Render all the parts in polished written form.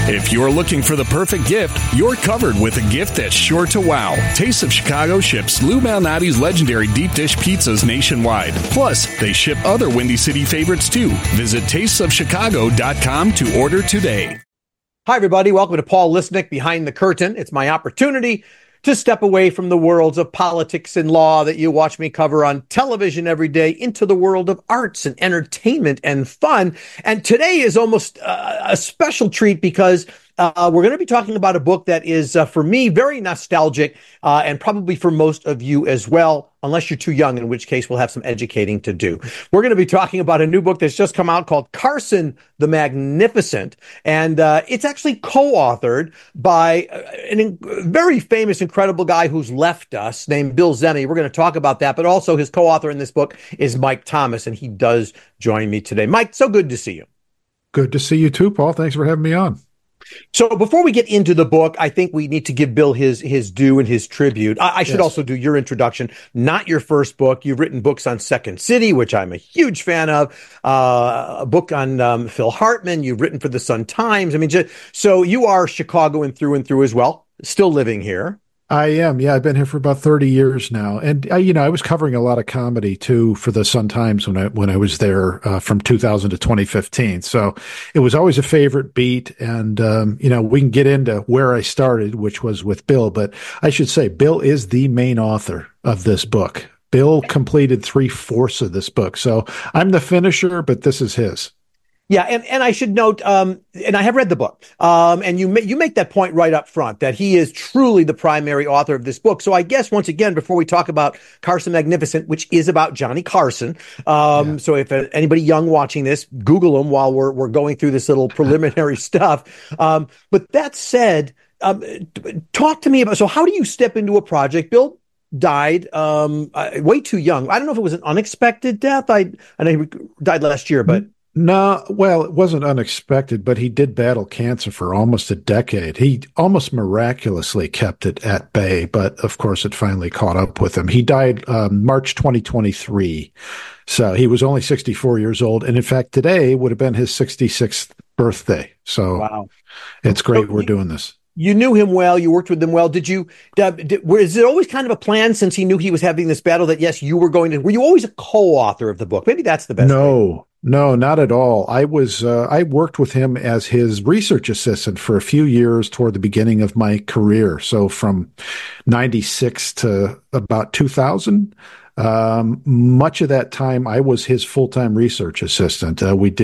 If you're looking for the perfect gift, you're covered with a gift that's sure to wow. Taste of Chicago ships Lou Malnati's legendary deep dish pizzas nationwide. Plus, they ship other Windy City favorites too. Visit tastesofchicago.com to order today. Hi, everybody. Welcome to Paul Lisnick Behind the Curtain. It's my opportunity to step away from the worlds of politics and law that you watch me cover on television every day into the world of arts and entertainment and fun. And today is almost a special treat because we're going to be talking about a book that is, for me, very nostalgic and probably for most of you as well, unless you're too young, in which case we'll have some educating to do. We're going to be talking about a new book that's just come out called Carson the Magnificent. And it's actually co-authored by a very famous, incredible guy who's left us named Bill Zehme. We're going to talk about that. But also his co-author in this book is Mike Thomas, and he does join me today. Mike, so good to see you. Good to see you too, Paul. Thanks for having me on. So before we get into the book, I think we need to give Bill his due and his tribute. I should also do your introduction, not your first book. You've written books on Second City, which I'm a huge fan of, a book on Phil Hartman. You've written for the Sun-Times. I mean, so you are Chicagoan through and through as well, still living here. I am. Yeah, I've been here for about 30 years now. And, I was covering a lot of comedy, too, for the Sun-Times when I was there from 2000 to 2015. So it was always a favorite beat. And, we can get into where I started, which was with Bill. But I should say, Bill is the main author of this book. Bill completed 3/4 of this book. So I'm the finisher, but this is his. Yeah, and I should note, and I have read the book, and you make that point right up front that he is truly the primary author of this book. So I guess once again, before we talk about Carson Magnificent, which is about Johnny Carson, so if anybody young watching this, Google him while we're going through this little preliminary stuff. But that said, talk to me about, so how do you step into a project? Bill died way too young. I don't know if it was an unexpected death. I know he died last year, but. No, well, it wasn't unexpected, but he did battle cancer for almost a decade. He almost miraculously kept it at bay, but of course it finally caught up with him. He died March 2023, so he was only 64 years old. And in fact, today would have been his 66th birthday. So wow. It's great we're doing this. You knew him well. You worked with him well. Is it always kind of a plan since he knew he was having this battle that, yes, you were going to, were you always a co-author of the book? Maybe that's the best thing. No, not at all. I worked with him as his research assistant for a few years toward the beginning of my career. So from 96 to about 2000, much of that time I was his full-time research assistant.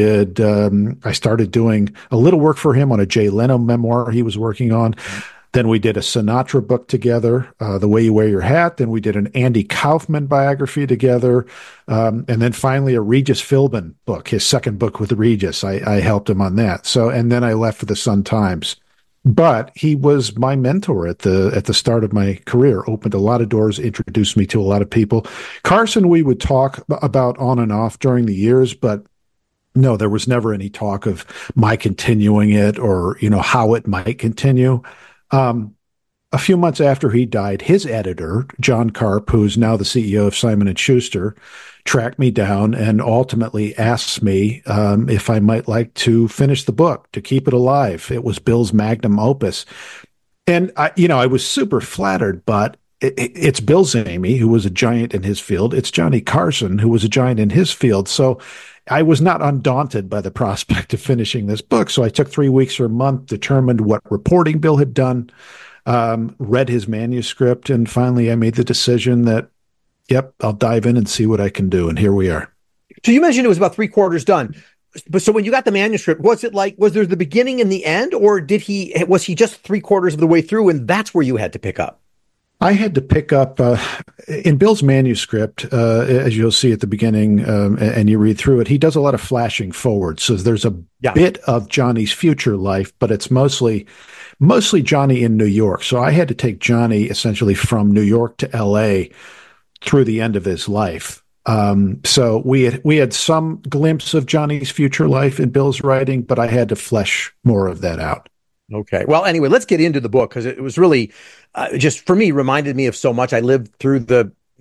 I started doing a little work for him on a Jay Leno memoir he was working on. Then we did a Sinatra book together, The Way You Wear Your Hat. Then we did an Andy Kaufman biography together. And then finally a Regis Philbin book, his second book with Regis. I helped him on that. So, and then I left for the Sun-Times. But he was my mentor at the start of my career, opened a lot of doors, introduced me to a lot of people. Carson, we would talk about on and off during the years, but no, there was never any talk of my continuing it or, how it might continue. A few months after he died, his editor, John Karp, who's now the CEO of Simon & Schuster, tracked me down and ultimately asked me if I might like to finish the book, to keep it alive. It was Bill's magnum opus. And, I was super flattered, but it's Bill Zehme, who was a giant in his field. It's Johnny Carson, who was a giant in his field. So I was not undaunted by the prospect of finishing this book. So I took 3 weeks or a month, determined what reporting Bill had done, read his manuscript, and finally I made the decision that, yep, I'll dive in and see what I can do. And here we are. So you mentioned it was about 3/4 done. But so when you got the manuscript, was there the beginning and the end, or was he just 3/4 of the way through and that's where you had to pick up? I had to pick up in Bill's manuscript, as you'll see at the beginning, and you read through it, he does a lot of flashing forward. So there's a bit of Johnny's future life, but it's mostly Johnny in New York. So I had to take Johnny essentially from New York to L.A. through the end of his life. So we had some glimpse of Johnny's future life in Bill's writing, but I had to flesh more of that out. Okay. Well, anyway, let's get into the book because it was really just for me reminded me of so much. I lived through the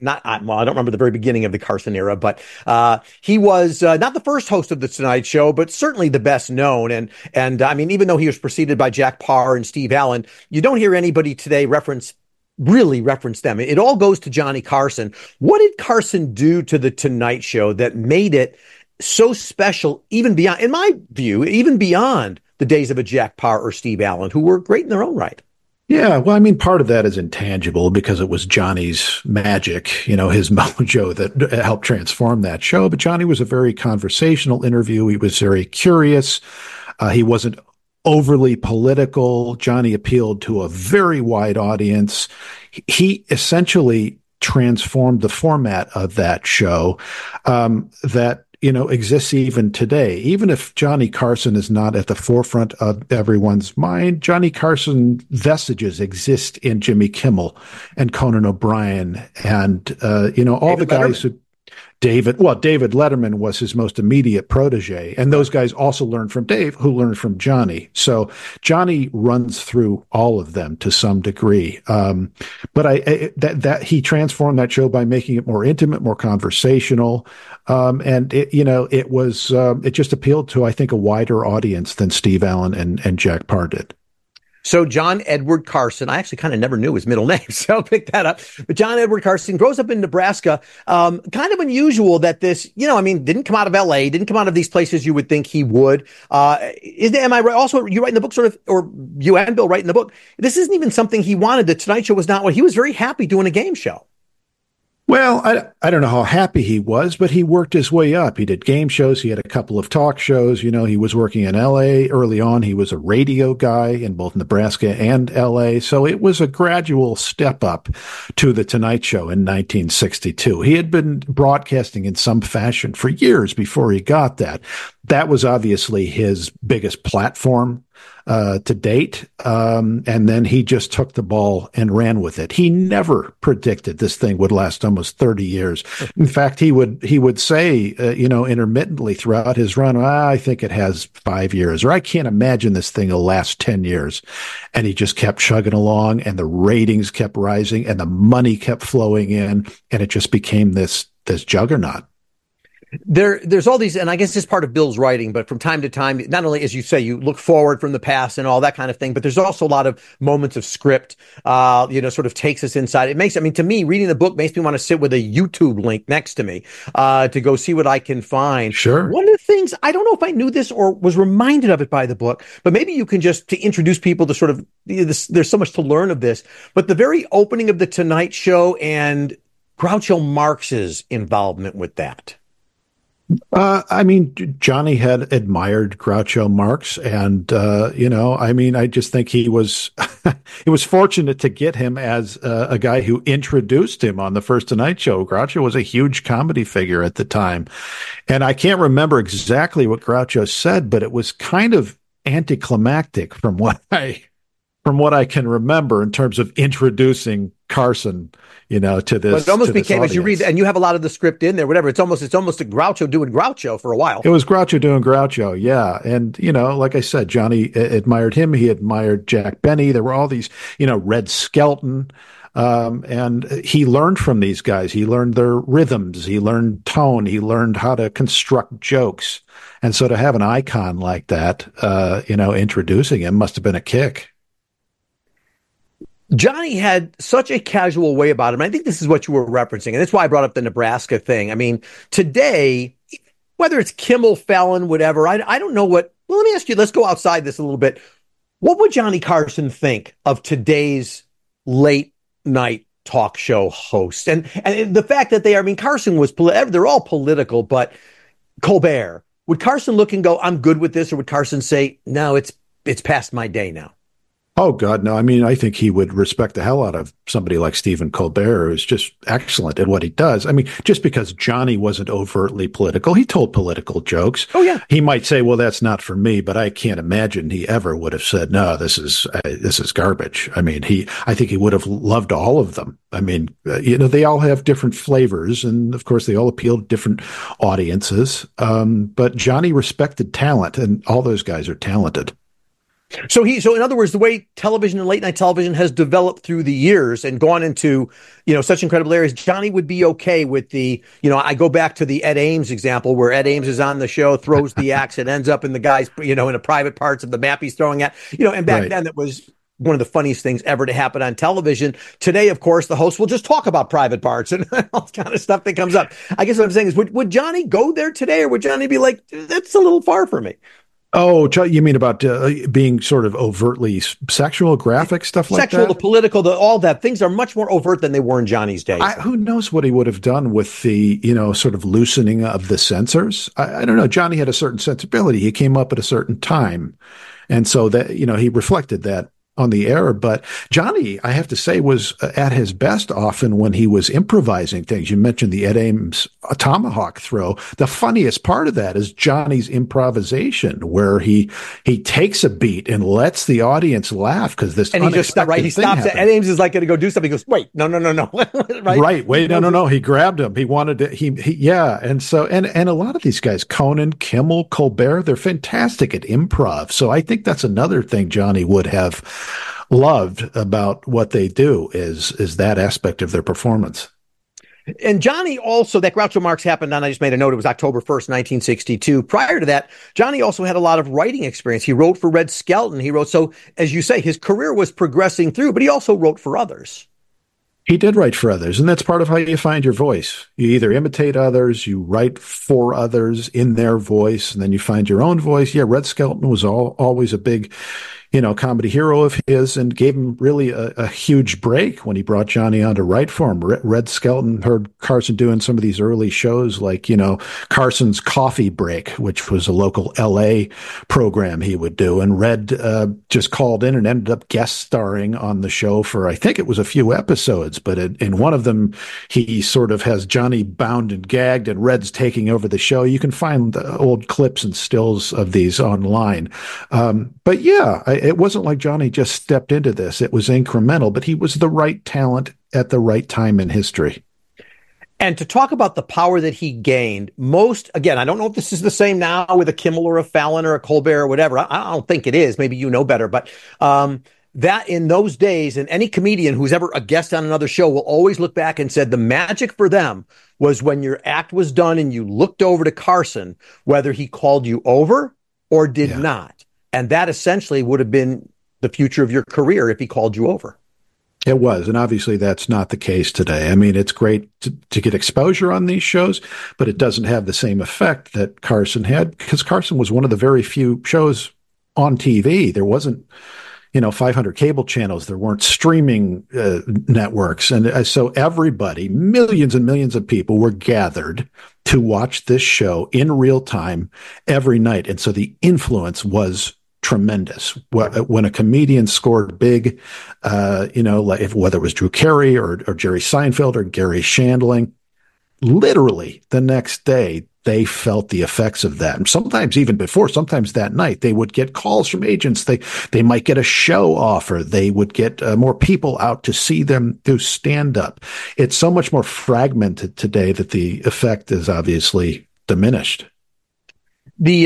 well, I don't remember the very beginning of the Carson era, but he was not the first host of the Tonight Show, but certainly the best known. And I mean, even though he was preceded by Jack Paar and Steve Allen, you don't hear anybody today really reference them. It all goes to Johnny Carson. What did Carson do to the Tonight Show that made it so special, even beyond, in my view, even beyond the days of a Jack Paar or Steve Allen, who were great in their own right? Yeah, well, I mean, part of that is intangible because it was Johnny's magic, his mojo that helped transform that show. But Johnny was a very conversational interview. He was very curious. He wasn't overly political. Johnny appealed to a very wide audience. He essentially transformed the format of that show that exists even today. Even if Johnny Carson is not at the forefront of everyone's mind, Johnny Carson vestiges exist in Jimmy Kimmel and Conan O'Brien and, all the guys who David Letterman was his most immediate protege. And those guys also learned from Dave, who learned from Johnny. So Johnny runs through all of them to some degree. But he transformed that show by making it more intimate, more conversational. And it just appealed to, I think, a wider audience than Steve Allen and Jack Paar did. So John Edward Carson, I actually kind of never knew his middle name, so I'll pick that up. But John Edward Carson grows up in Nebraska. Kind of unusual that this, didn't come out of L.A., didn't come out of these places you would think he would. Am I right? Also, you write in the book or you and Bill write in the book, this isn't even something he wanted. The Tonight Show was not what he was very happy doing a game show. Well, I don't know how happy he was, but he worked his way up. He did game shows. He had a couple of talk shows. He was working in L.A. early on. He was a radio guy in both Nebraska and L.A. So it was a gradual step up to the Tonight Show in 1962. He had been broadcasting in some fashion for years before he got that. That was obviously his biggest platform to date. And then he just took the ball and ran with it. He never predicted this thing would last almost 30 years. In fact, he would say, intermittently throughout his run, I think it has 5 years, or I can't imagine this thing will last 10 years. And he just kept chugging along, and the ratings kept rising, and the money kept flowing in, and it just became this juggernaut. There's all these, and I guess it's part of Bill's writing, but from time to time, not only, as you say, you look forward from the past and all that kind of thing, but there's also a lot of moments of script, sort of takes us inside. To me, reading the book makes me want to sit with a YouTube link next to me, to go see what I can find. Sure. One of the things, I don't know if I knew this or was reminded of it by the book, but maybe you can just, to introduce people to sort of, there's so much to learn of this, but the very opening of the Tonight Show and Groucho Marx's involvement with that. Johnny had admired Groucho Marx, and I just think he was fortunate to get him as a guy who introduced him on the first Tonight Show. Groucho was a huge comedy figure at the time, and I can't remember exactly what Groucho said, but it was kind of anticlimactic from what I can remember in terms of introducing Carson, to this. But it almost became, audience. As you read, and you have a lot of the script in there, whatever. It's almost a Groucho doing Groucho for a while. It was Groucho doing Groucho, yeah. And, like I said, Johnny admired him. He admired Jack Benny. There were all these, Red Skelton. And he learned from these guys. He learned their rhythms. He learned tone. He learned how to construct jokes. And so to have an icon like that, introducing him must have been a kick. Johnny had such a casual way about him. I think this is what you were referencing, and that's why I brought up the Nebraska thing. I mean, today, whether it's Kimmel, Fallon, whatever, I don't know what. Well, let me ask you, let's go outside this a little bit. What would Johnny Carson think of today's late night talk show hosts? And the fact that Carson was, they're all political, but Colbert, would Carson look and go, I'm good with this? Or would Carson say, no, it's past my day now? Oh, God, no. I think he would respect the hell out of somebody like Stephen Colbert, who's just excellent at what he does. Just because Johnny wasn't overtly political, he told political jokes. Oh, yeah. He might say, well, that's not for me, but I can't imagine he ever would have said, no, this is garbage. I think he would have loved all of them. They all have different flavors, and of course, they all appeal to different audiences. But Johnny respected talent, and all those guys are talented. So in other words, the way television and late night television has developed through the years and gone into, such incredible areas, Johnny would be okay with I go back to the Ed Ames example where Ed Ames is on the show, throws the axe, and ends up in the guy's, in the private parts of the map he's throwing at, and back then that was one of the funniest things ever to happen on television. Today, of course, the host will just talk about private parts and all kind of stuff that comes up. I guess what I'm saying is, would Johnny go there today, or would Johnny be like, that's a little far for me? Oh, you mean about being sort of overtly sexual, graphic stuff like that? Sexual, the political, all that. Things are much more overt than they were in Johnny's day. Who knows what he would have done with the, sort of loosening of the censors? I don't know. Johnny had a certain sensibility. He came up at a certain time. And so that, he reflected that on the air. But Johnny, I have to say, was at his best often when he was improvising things. You mentioned the Ed Ames tomahawk throw. The funniest part of that is Johnny's improvisation, where he takes a beat and lets the audience laugh because this and he just he stops it. Ed Ames is like going to go do something. He goes, wait, no. right. Wait, no. He grabbed him. He wanted to. Yeah. And so and a lot of these guys, Conan, Kimmel, Colbert, they're fantastic at improv. So I think that's another thing Johnny would have loved about what they do is that aspect of their performance. And Johnny also, that Groucho Marx happened on, I just made a note, it was October 1st, 1962. Prior to that, Johnny also had a lot of writing experience. He wrote for Red Skelton. So as you say, his career was progressing through, but he also wrote for others. He did write for others, and that's part of how you find your voice. You either imitate others, you write for others in their voice, and then you find your own voice. Yeah, Red Skelton was always a big, comedy hero of his, and gave him really a huge break when he brought Johnny on to write for him. Red Skelton heard Carson doing some of these early shows like, Carson's Coffee Break, which was a local LA program he would do. And Red just called in and ended up guest starring on the show for, I think it was a few episodes, but in one of them, he sort of has Johnny bound and gagged and Red's taking over the show. You can find the old clips and stills of these online. But yeah, it wasn't like Johnny just stepped into this. It was incremental, but he was the right talent at the right time in history. And to talk about the power that he gained, again, I don't know if this is the same now with a Kimmel or a Fallon or a Colbert or whatever. I don't think it is. Maybe you know better. But that in those days, and any comedian who's ever a guest on another show will always look back and said the magic for them was when your act was done and you looked over to Carson, whether he called you over or did not. And that essentially would have been the future of your career if he called you over. It was. And obviously that's not the case today. I mean, it's great to get exposure on these shows, but it doesn't have the same effect that Carson had because Carson was one of the very few shows on TV. There wasn't, 500 cable channels. There weren't streaming networks. And so everybody, millions and millions of people were gathered to watch this show in real time every night. And so the influence was tremendous. When a comedian scored big, like whether it was Drew Carey or Jerry Seinfeld or Gary Shandling, literally the next day, they felt the effects of that. And sometimes even before, sometimes that night, they would get calls from agents. They might get a show offer. They would get more people out to see them do stand up. It's so much more fragmented today that the effect is obviously diminished. The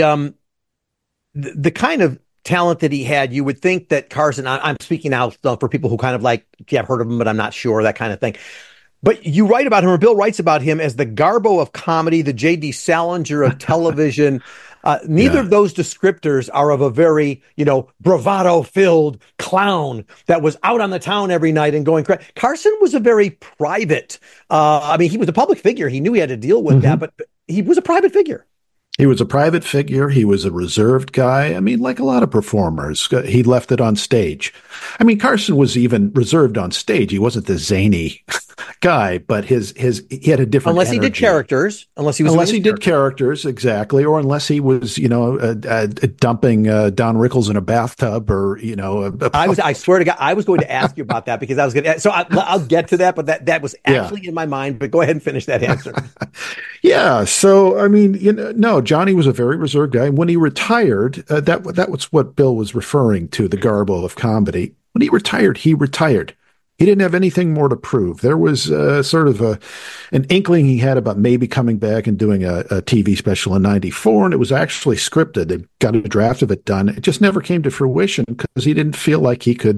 kind of talent that he had, you would think that Carson, I'm speaking now for people who kind of like, I've heard of him, but I'm not sure, that kind of thing. But you write about him, or Bill writes about him as the Garbo of comedy, the J.D. Salinger of television. Neither of those descriptors are of a very, bravado-filled clown that was out on the town every night and going crazy. Carson was a very private, he was a public figure. He knew he had to deal with that, but he was a private figure. He was a private figure. He was a reserved guy. I mean, like a lot of performers, he left it on stage. I mean, Carson was even reserved on stage. He wasn't the zany guy, but he had a different unless energy. He did characters, unless he did characters, exactly, or unless he was, dumping Don Rickles in a bathtub, or I swear to God, I was going to ask you about that because I was going to. So I'll get to that, but that was actually in my mind. But go ahead and finish that answer. Yeah. So I mean, no, Johnny was a very reserved guy. When he retired, that was what Bill was referring to, the Garbo of comedy. When he retired, He didn't have anything more to prove. There was sort of an inkling he had about maybe coming back and doing a TV special in '94, and it was actually scripted. They got a draft of it done. It just never came to fruition because he didn't feel like he could,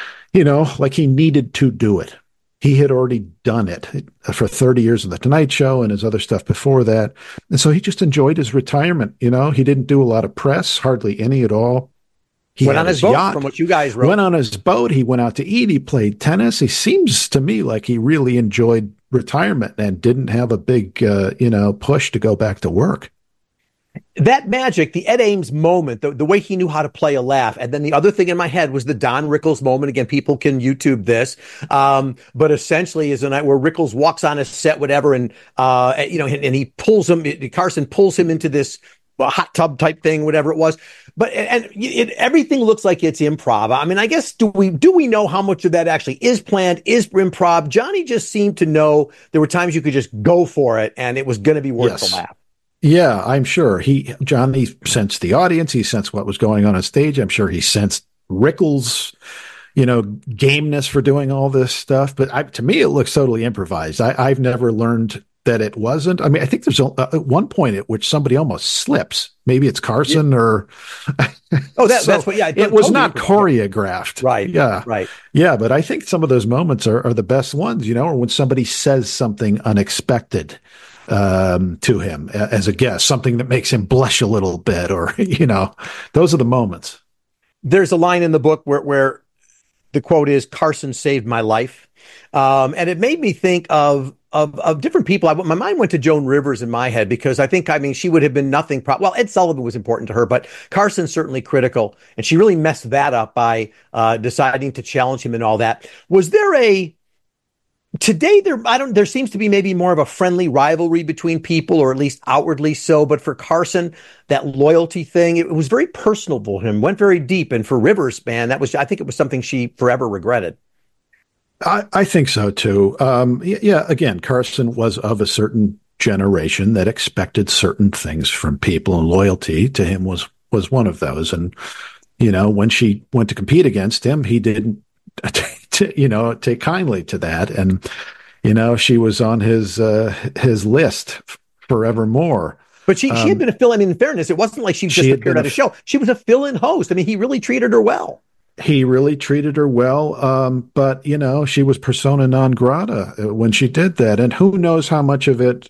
like he needed to do it. He had already done it for 30 years on The Tonight Show and his other stuff before that. And so he just enjoyed his retirement. He didn't do a lot of press, hardly any at all. He went on his boat, yacht, from what you guys wrote. Went on his boat. He went out to eat. He played tennis. He seems to me like he really enjoyed retirement and didn't have a big, push to go back to work. That magic, the Ed Ames moment, the way he knew how to play a laugh. And then the other thing in my head was the Don Rickles moment. Again, people can YouTube this. But essentially is a night where Rickles walks on a set, whatever. And he pulls him, Carson pulls him into this hot tub type thing, whatever it was. But everything looks like it's improv. I mean, I guess, do we know how much of that actually is planned, is improv? Johnny just seemed to know there were times you could just go for it and it was going to be worth the laugh. Yeah, I'm sure Johnny sensed the audience. He sensed what was going on stage. I'm sure he sensed Rickles' gameness for doing all this stuff. But to me, it looks totally improvised. I've never learned that it wasn't. I mean, I think there's one point at which somebody almost slips. Maybe it's Carson or. That's what. Yeah, it was not choreographed. Right. Yeah. Right. Yeah, but I think some of those moments are the best ones. Or when somebody says something unexpected to him as a guest, something that makes him blush a little bit, or those are the moments. There's a line in the book where the quote is, "Carson saved my life," and it made me think of different people. My mind went to Joan Rivers in my head because she would have been nothing. Well, Ed Sullivan was important to her, but Carson's certainly critical, and she really messed that up by deciding to challenge him and all that. Was there today there seems to be maybe more of a friendly rivalry between people, or at least outwardly so. But for Carson, that loyalty thing, it was very personal for him, went very deep. And for Rivers, man, I think it was something she forever regretted. I think so too. Again, Carson was of a certain generation that expected certain things from people, and loyalty to him was one of those. And, when she went to compete against him, he didn't take kindly to that. And, she was on his list forevermore. But she had been a fill. I mean, in fairness, it wasn't like she just appeared at a show. She was a fill-in host. I mean, he really treated her well. He really treated her well. But, she was persona non grata when she did that. And who knows how much of it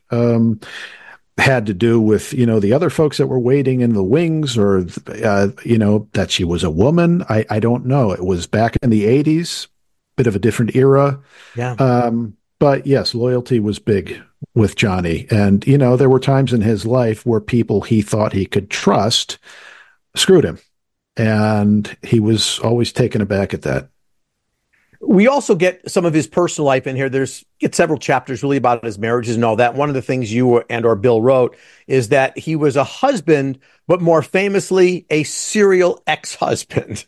had to do with, the other folks that were waiting in the wings, or, that she was a woman. I don't know. It was back in the 80s, bit of a different era. Yeah. But yes, loyalty was big with Johnny. And, there were times in his life where people he thought he could trust screwed him. And he was always taken aback at that. We also get some of his personal life in here. Get several chapters really about his marriages and all that. One of the things you or Bill wrote is that he was a husband, but more famously, a serial ex-husband.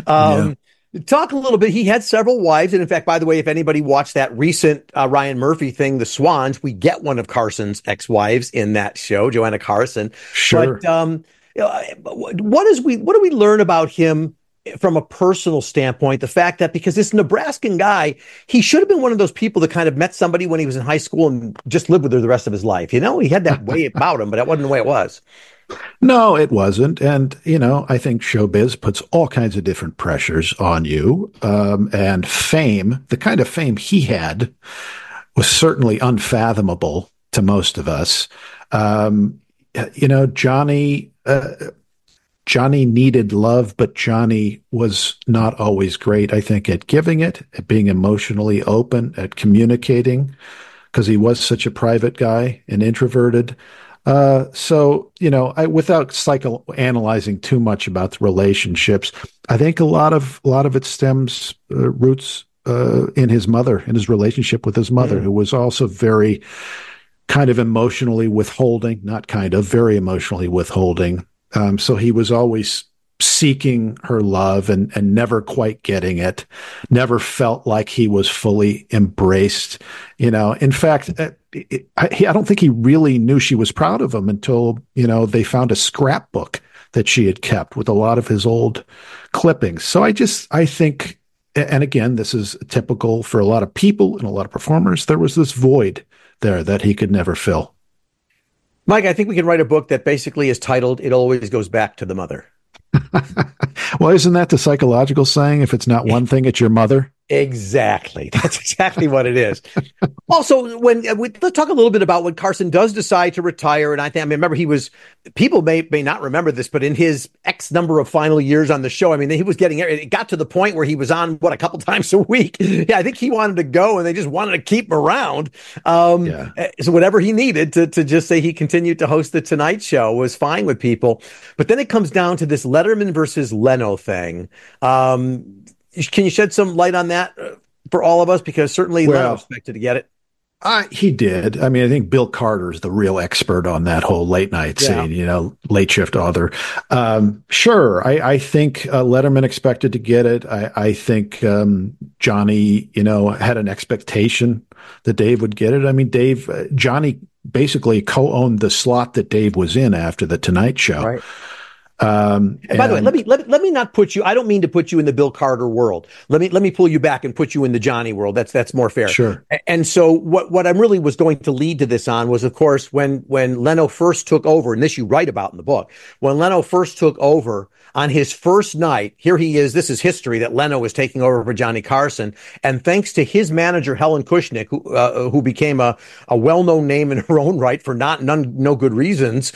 Talk a little bit. He had several wives. And in fact, by the way, if anybody watched that recent Ryan Murphy thing, The Swans, we get one of Carson's ex-wives in that show, Joanna Carson. Sure. But what do we learn about him from a personal standpoint? The fact that because this Nebraskan guy, he should have been one of those people that kind of met somebody when he was in high school and just lived with her the rest of his life. He had that way about him, but that wasn't the way it was. No, it wasn't. And, I think showbiz puts all kinds of different pressures on you. And fame, the kind of fame he had, was certainly unfathomable to most of us. Johnny needed love, but Johnny was not always great, I think, at giving it, at being emotionally open, at communicating, because he was such a private guy and introverted. Without psychoanalyzing too much about the relationships, I think a lot of it stems roots in his mother, in his relationship with his mother, who was also very kind of emotionally withholding, very emotionally withholding. So he was always seeking her love and never quite getting it, never felt like he was fully embraced. In fact, I don't think he really knew she was proud of him until, they found a scrapbook that she had kept with a lot of his old clippings. So I think, and again, this is typical for a lot of people and a lot of performers. There was this void there that he could never fill. Mike, I think we can write a book that basically is titled "It Always Goes Back to the Mother." Well, isn't that the psychological saying? If it's not one thing, it's your mother. Exactly. That's exactly what it is. Also, let's talk a little bit about when Carson does decide to retire. And I remember people may not remember this, but in his X number of final years on the show, he was it got to the point where he was on a couple times a week. Yeah, I think he wanted to go and they just wanted to keep him around. So whatever he needed to just say he continued to host the Tonight Show was fine with people. But then it comes down to this Letterman versus Leno thing. Can you shed some light on that for all of us? Because certainly Leno expected to get it. He did. I think Bill Carter is the real expert on that whole late night scene, late shift author. Sure. I think Letterman expected to get it. I think Johnny, had an expectation that Dave would get it. Johnny basically co-owned the slot that Dave was in after the Tonight Show. Right. And by the way, let me not put you. I don't mean to put you in the Bill Carter world. Let me pull you back and put you in the Johnny world. That's more fair. Sure. And so what I really was going to lead to this on was, of course, when Leno first took over, and this you write about in the book, when Leno first took over on his first night. Here he is. This is history that Leno was taking over for Johnny Carson, and thanks to his manager Helen Kushnick, who became a well-known name in her own right for no good reasons.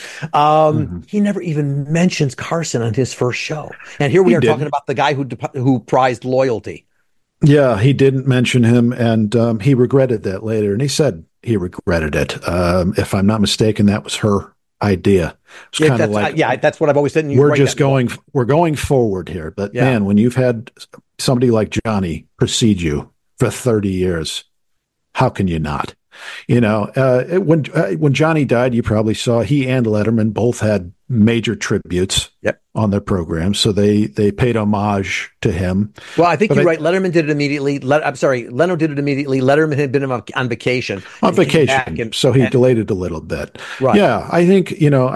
He never even mentions Carson on his first show, and here we are talking about the guy who prized loyalty. Yeah, he didn't mention him, and he regretted that later, and he said he regretted it. If I'm not mistaken, that was her idea. It's kind of like, that's what I've always said. We're going forward here, but man, when you've had somebody like Johnny precede you for 30 years, how can you not? When Johnny died, you probably saw he and Letterman both had major tributes on their program, so they paid homage to him. Well, I think you're right. Letterman did it immediately. Leno did it immediately. Letterman had been on vacation. So he delayed it a little bit. Right. Yeah, I think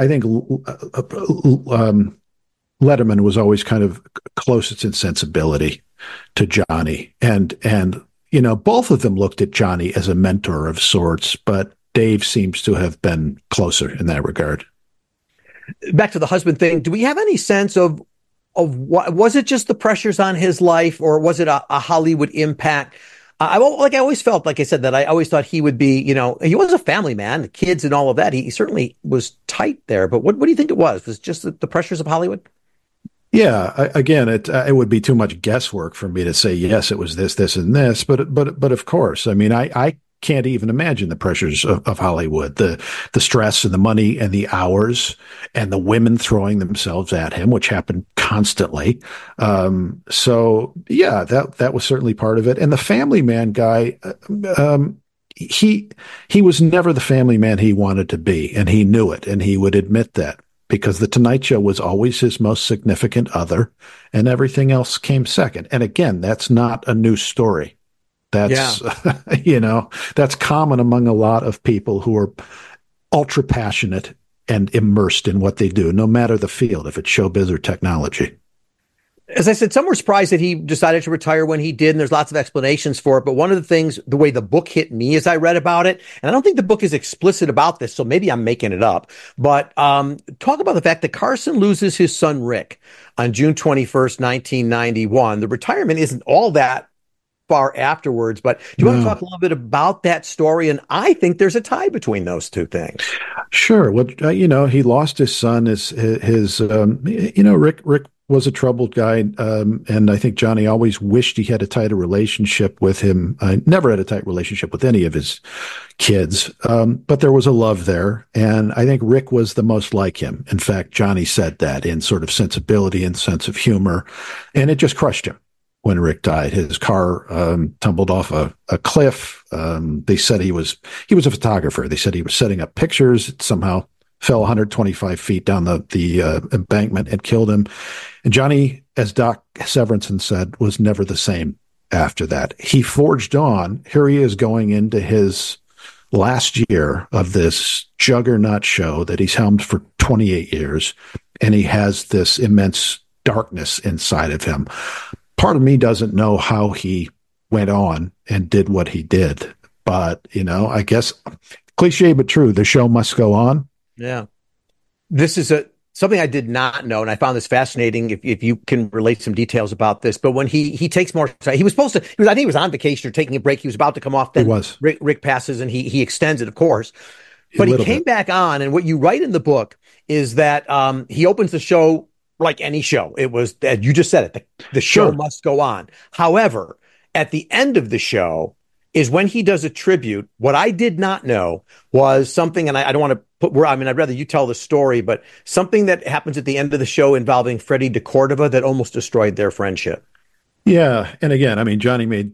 Letterman was always kind of closest in sensibility to Johnny, and both of them looked at Johnny as a mentor of sorts, but Dave seems to have been closer in that regard. Back to the husband thing. Do we have any sense of what was it? Just the pressures on his life, or was it a Hollywood impact? I always felt, like I said, that I always thought he would be, he was a family man, the kids and all of that. He certainly was tight there. But what do you think it was? Was it just the pressures of Hollywood? Yeah, again, it would be too much guesswork for me to say, yes, it was this, and this. But of course, I can't even imagine the pressures of Hollywood, the stress and the money and the hours and the women throwing themselves at him, which happened constantly. So yeah, that was certainly part of it. And the family man guy, he was never the family man he wanted to be, and he knew it, and he would admit that, because the Tonight Show was always his most significant other, and everything else came second. And again, that's not a new story. That's, that's common among a lot of people who are ultra passionate and immersed in what they do, no matter the field, if it's showbiz or technology. As I said, some were surprised that he decided to retire when he did, and there's lots of explanations for it. But one of the things, the way the book hit me as I read about it, and I don't think the book is explicit about this, so maybe I'm making it up, but talk about the fact that Carson loses his son, Rick, on June 21st, 1991. The retirement isn't all that far afterwards, but do you want to talk a little bit about that story? And I think there's a tie between those two things. Sure. Well, he lost his son. Rick was a troubled guy, and I think Johnny always wished he had a tighter relationship with him. I never had a tight relationship with any of his kids, but there was a love there, and I think Rick was the most like him. In fact, Johnny said that in sort of sensibility and sense of humor, and it just crushed him when Rick died. His car tumbled off a cliff. They said he was a photographer. They said he was setting up pictures. It somehow fell 125 feet down the embankment and killed him. And Johnny, as Doc Severinsen said, was never the same after that. He forged on. Here he is going into his last year of this juggernaut show that he's helmed for 28 years, and he has this immense darkness inside of him. part of me doesn't know how he went on and did what he did. But, I guess cliche but true, the show must go on. Yeah. This is something I did not know, and I found this fascinating if you can relate some details about this. But when he takes more time, he was supposed to, I think he was on vacation or taking a break. He was about to come off. Then he was. Rick passes and he extends it, of course. But he came back on, and what you write in the book is that he opens the show like any show. It was, you just said it, the show must go on. However, at the end of the show is when he does a tribute. What I did not know was something, and I don't want to I'd rather you tell the story, but something that happens at the end of the show involving Freddie DeCordova that almost destroyed their friendship. Yeah. And again, Johnny made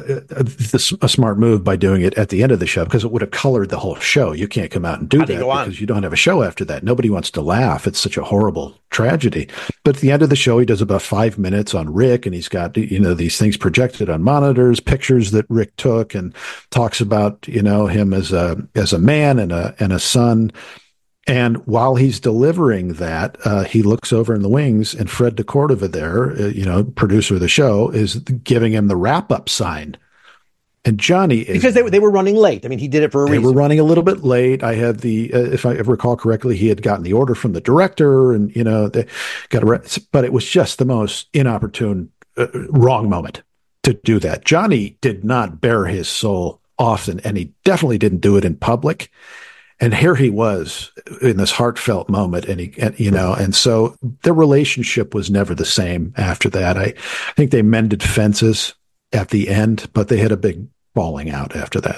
a smart move by doing it at the end of the show because it would have colored the whole show. You can't come out and do that because you don't have a show after that. Nobody wants to laugh. It's such a horrible tragedy. But at the end of the show, he does about 5 minutes on Rick, and he's got, these things projected on monitors, pictures that Rick took, and talks about, him as a man and a son. And while he's delivering that, he looks over in the wings, and Fred DeCordova there, producer of the show, is giving him the wrap-up sign. And Johnny is... Because they were running late. I mean, he did it for a reason. They were running a little bit late. I had if I recall correctly, he had gotten the order from the director, and, they but it was just the most inopportune, wrong moment to do that. Johnny did not bare his soul often, and he definitely didn't do it in public. And here he was in this heartfelt moment, and so their relationship was never the same after that. I think they mended fences at the end, but they had a big falling out after that.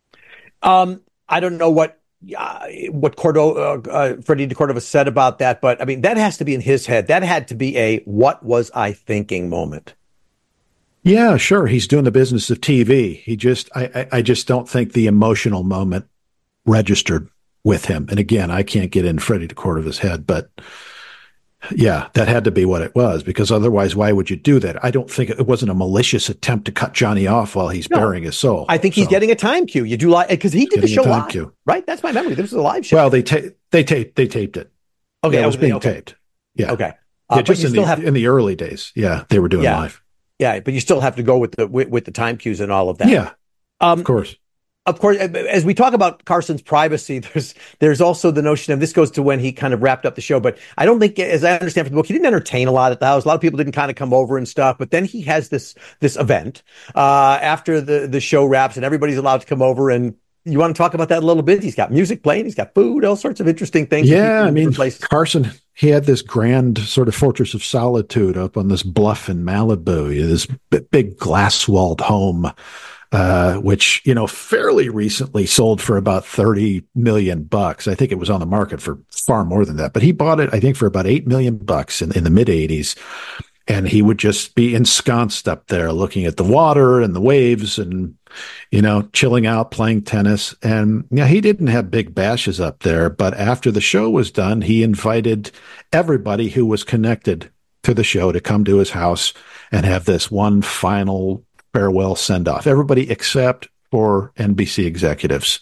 I don't know what Freddie DeCordova said about that, but I mean, that has to be in his head. That had to be a "what was I thinking" moment. Yeah, sure. He's doing the business of TV. I just don't think the emotional moment registered with him. And again, I can't get in Freddie DeCordova's head, but yeah, that had to be what it was, because otherwise, why would you do that? I don't think it wasn't a malicious attempt to cut Johnny off while he's bearing his soul. I think he's getting a time cue. You do like, because he did the show live, right? That's my memory. This was a live show. Well, they taped it. Okay, it was being taped. Yeah. Okay. Just in the early days. Yeah, they were doing live. Yeah, but you still have to go with the time cues and all of that. Yeah, of course. Of course, as we talk about Carson's privacy, there's also the notion of, this goes to when he kind of wrapped up the show, but I don't think, as I understand from the book, he didn't entertain a lot at the house. A lot of people didn't kind of come over and stuff, but then he has this event after the show wraps, and everybody's allowed to come over. And you want to talk about that a little bit? He's got music playing, he's got food, all sorts of interesting things. Yeah, Carson, he had this grand sort of fortress of solitude up on this bluff in Malibu, this big glass-walled home. Which, fairly recently sold for about $30 million. I think it was on the market for far more than that, but he bought it, I think, for about $8 million in the mid 80s. And he would just be ensconced up there looking at the water and the waves and, chilling out, playing tennis. And he didn't have big bashes up there, but after the show was done, he invited everybody who was connected to the show to come to his house and have this one final farewell send-off. Everybody except for NBC executives.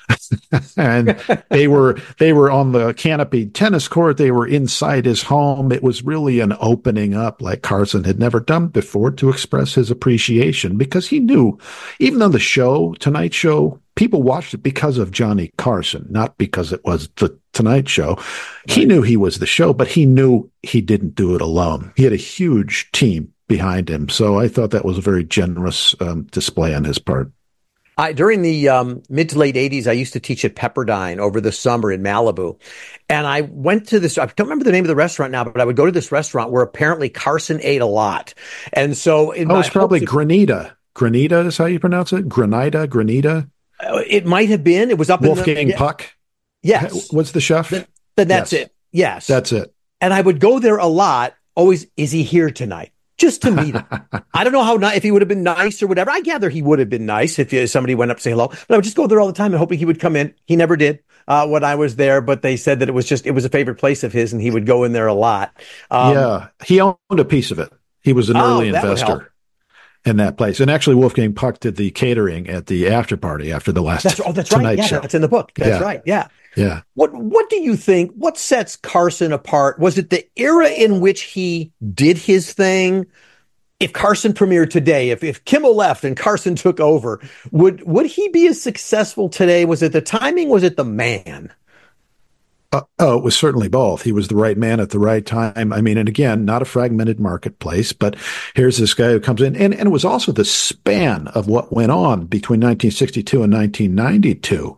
And they were on the canopied tennis court. They were inside his home. It was really an opening up like Carson had never done before to express his appreciation, because he knew, even though the Tonight Show, people watched it because of Johnny Carson, not because it was the Tonight Show. Right. He knew he was the show, but he knew he didn't do it alone. He had a huge team behind him. So I thought that was a very generous display on his part. During the mid to late 80s, I used to teach at Pepperdine over the summer in Malibu. And I went to this, I don't remember the name of the restaurant now, but I would go to this restaurant where apparently Carson ate a lot. And so it's probably Granita. Granita is how you pronounce it? Granita? It might have been. It was up Wolfgang Puck? Yes. What's the chef? That's it. Yes. That's it. And I would go there a lot. Always, is he here tonight? Just to meet him. I don't know if he would have been nice or whatever. I gather he would have been nice if somebody went up to say hello. But I would just go there all the time and hoping he would come in. He never did when I was there, but they said that it was a favorite place of his and he would go in there a lot. He owned a piece of it. He was an early investor in that place. And actually, Wolfgang Puck did the catering at the after party after the last that's Tonight right. Yeah, Show. That's in the book. That's right. Yeah. Yeah. What do you think? What sets Carson apart? Was it the era in which he did his thing? If Carson premiered today, if Kimmel left and Carson took over, would he be as successful today? Was it the timing? Was it the man? It was certainly both. He was the right man at the right time. I mean, and again, not a fragmented marketplace, but here's this guy who comes in, and it was also the span of what went on between 1962 and 1992.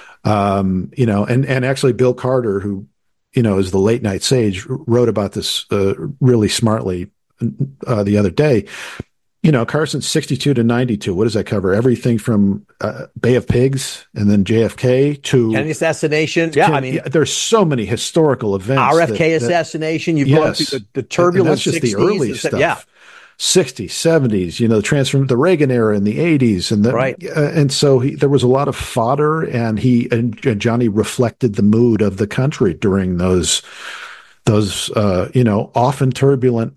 And actually Bill Carter, who, is the late night sage, wrote about this really smartly the other day. Carson's 62 to 92. What does that cover? Everything from Bay of Pigs and then JFK to Kennedy assassination. Yeah, there's so many historical events. RFK assassination. You've gone through the turbulent. And that's just 60s, the early stuff. Yeah. 60s, 70s, the transform the Reagan era in the 80s, and right. And so there was a lot of fodder, and Johnny reflected the mood of the country during those often turbulent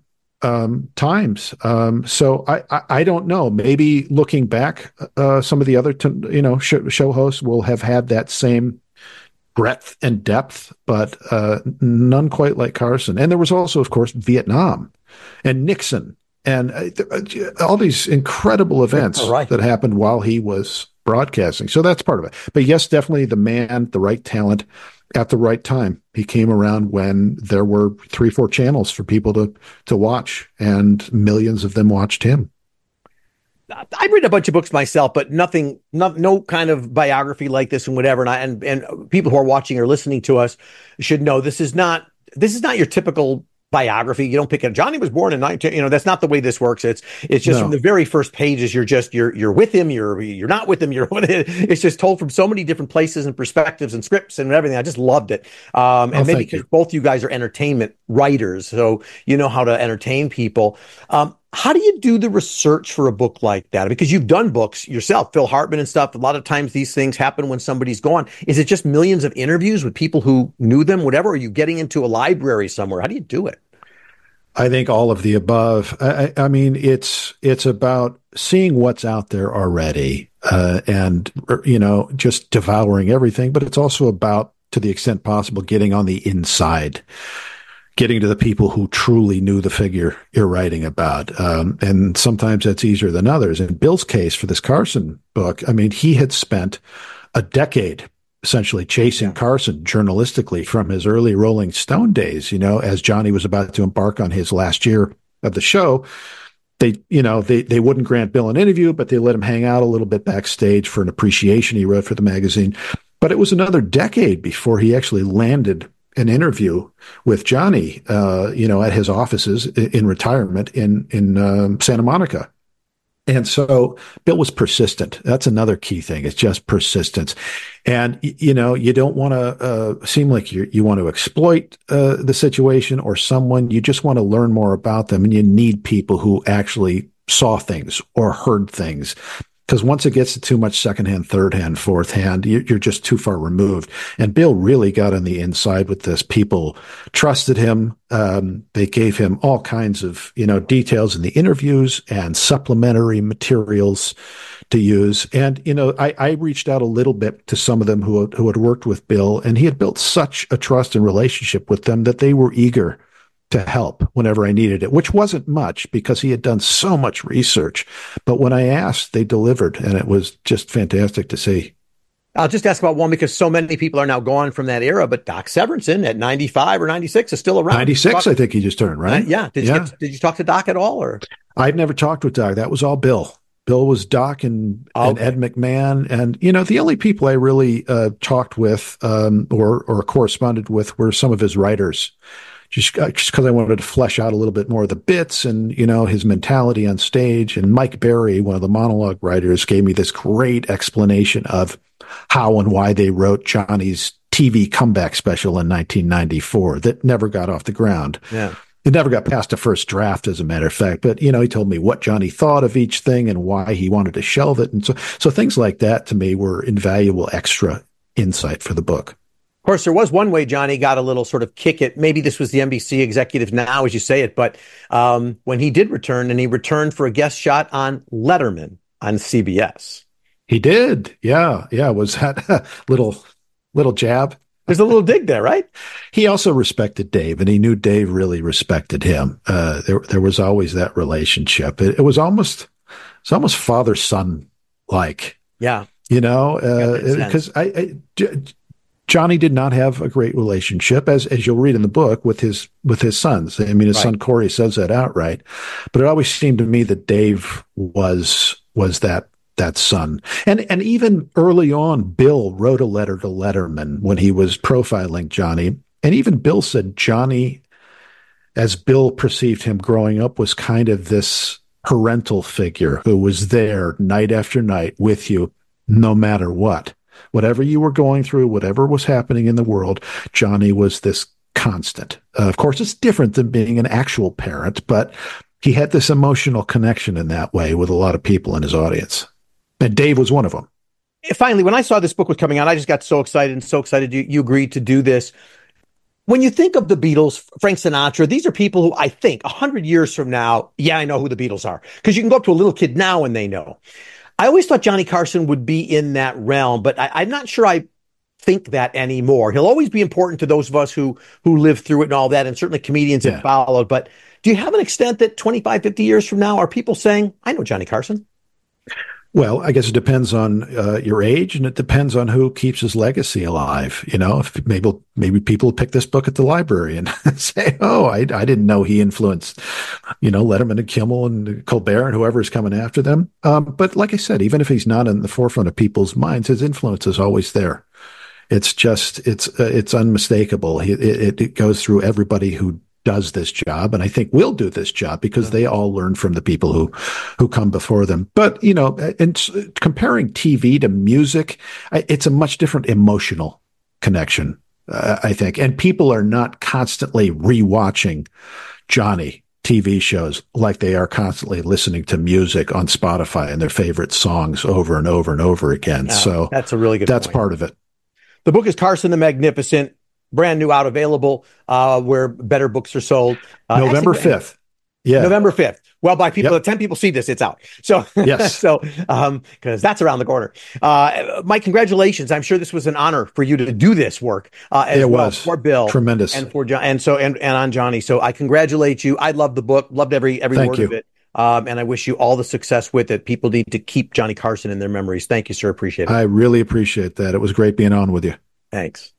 times. So I don't know. Maybe looking back, some of the other show hosts will have had that same breadth and depth, but none quite like Carson. And there was also, of course, Vietnam and Nixon and all these incredible events that happened while he was broadcasting. So that's part of it. But yes, definitely the man, the right talent at the right time. He came around when there were 3-4 channels for people to watch, and millions of them watched him. I've read a bunch of books myself, but no kind of biography like this and whatever. And people who are watching or listening to us should know this is not your typical biography. You don't pick it. Johnny was born in 19. That's not the way this works. It's just from the very first pages. You're with him. You're not with him. It's just told from so many different places and perspectives and scripts and everything. I just loved it. And maybe because both you guys are entertainment writers, so you know how to entertain people. How do you do the research for a book like that? Because you've done books yourself, Phil Hartman and stuff. A lot of times these things happen when somebody's gone. Is it just millions of interviews with people who knew them, whatever? Or are you getting into a library somewhere? How do you do it? I think all of the above. I mean, it's about seeing what's out there already, and just devouring everything. But it's also about, to the extent possible, getting on the inside, getting to the people who truly knew the figure you're writing about. And sometimes that's easier than others. In Bill's case for this Carson book, I mean, he had spent a decade essentially chasing Carson journalistically from his early Rolling Stone days, as Johnny was about to embark on his last year of the show. They wouldn't grant Bill an interview, but they let him hang out a little bit backstage for an appreciation he wrote for the magazine. But it was another decade before he actually landed an interview with Johnny, at his offices in retirement in Santa Monica. And so Bill was persistent. That's another key thing. It's just persistence. And, you don't want to seem like you want to exploit the situation or someone. You just want to learn more about them. And you need people who actually saw things or heard things. Because once it gets to too much secondhand, third hand, fourth hand, you're just too far removed. And Bill really got on the inside with this. People trusted him. They gave him all kinds of, details in the interviews and supplementary materials to use. And, I reached out a little bit to some of them who had worked with Bill, and he had built such a trust and relationship with them that they were eager to help whenever I needed it, which wasn't much because he had done so much research. But when I asked, they delivered, and it was just fantastic to see. I'll just ask about one because so many people are now gone from that era, but Doc Severinsen at 95 or 96 is still around. 96, I think he just turned, right? Yeah. Did you talk to Doc at all? Or I'd never talked with Doc. That was all Bill. Bill was Doc and Ed McMahon. And, the only people I really talked with or corresponded with were some of his writers. Just because I wanted to flesh out a little bit more of the bits and, his mentality on stage. And Mike Berry, one of the monologue writers, gave me this great explanation of how and why they wrote Johnny's TV comeback special in 1994 that never got off the ground. Yeah. It never got past a first draft, as a matter of fact. But, he told me what Johnny thought of each thing and why he wanted to shelve it. And so things like that to me were invaluable extra insight for the book. Of course, there was one way Johnny got a little sort of kick at, maybe this was the NBC executive now, as you say it, but when he did return, and he returned for a guest shot on Letterman on CBS. He did. Yeah. Was that a little jab? There's a little dig there, right? He also respected Dave, and he knew Dave really respected him. There was always that relationship. It was almost father-son like. Yeah. Because Johnny did not have a great relationship, as you'll read in the book, with his sons. I mean, his son Corey says that outright. But it always seemed to me that Dave was that son. And even early on, Bill wrote a letter to Letterman when he was profiling Johnny. And even Bill said Johnny, as Bill perceived him growing up, was kind of this parental figure who was there night after night with you, no matter what. Whatever you were going through, whatever was happening in the world, Johnny was this constant. Of course, it's different than being an actual parent, but he had this emotional connection in that way with a lot of people in his audience. And Dave was one of them. Finally, when I saw this book was coming out, I just got so excited you agreed to do this. When you think of the Beatles, Frank Sinatra, these are people who I think 100 years from now, I know who the Beatles are. Because you can go up to a little kid now and they know. I always thought Johnny Carson would be in that realm, but I'm not sure I think that anymore. He'll always be important to those of us who lived through it and all that, and certainly comedians have followed. But do you have an extent that 25, 50 years from now, are people saying, I know Johnny Carson? Well, I guess it depends on your age, and it depends on who keeps his legacy alive. If maybe people pick this book at the library and say, "Oh, I didn't know he influenced, Letterman and Kimmel and Colbert and whoever's coming after them." But like I said, even if he's not in the forefront of people's minds, his influence is always there. It's just it's unmistakable. It goes through everybody who does this job, and I think will do this job because they all learn from the people who come before them. But and comparing TV to music, it's a much different emotional connection, I think. And people are not constantly rewatching Johnny TV shows like they are constantly listening to music on Spotify and their favorite songs over and over and over again. So that's a really good. That's point. part of it. The book is Carson the Magnificent. Brand new, out, available where better books are sold. November 5th. Yeah. November 5th. Well, by 10 people see this, it's out. So, yes. Because that's around the corner. Mike, congratulations. I'm sure this was an honor for you to do this work it was. For Bill. Tremendous. And for John, and on Johnny. So I congratulate you. I love the book, loved every Thank word you. of it. And I wish you all the success with it. People need to keep Johnny Carson in their memories. Thank you, sir. Appreciate it. I really appreciate that. It was great being on with you. Thanks.